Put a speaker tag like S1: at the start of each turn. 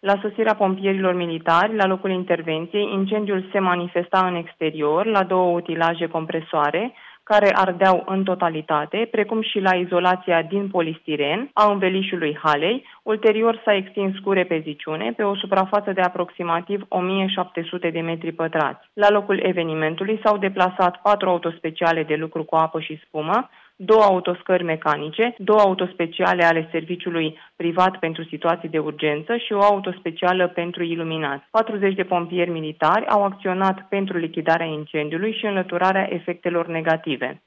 S1: La sosirea pompierilor militari, la locul intervenției, incendiul se manifesta în exterior, la 2 utilaje compresoare, care ardeau în totalitate, precum și la izolația din polistiren a învelișului halei. Ulterior s-a extins cu repeziciune pe o suprafață de aproximativ 1700 de metri pătrați. La locul evenimentului s-au deplasat 4 autospeciale de lucru cu apă și spumă, 2 autoscări mecanice, 2 autospeciale ale serviciului privat pentru situații de urgență și o autospecială pentru iluminați. 40 de pompieri militari au acționat pentru lichidarea incendiului și înlăturarea efectelor negative.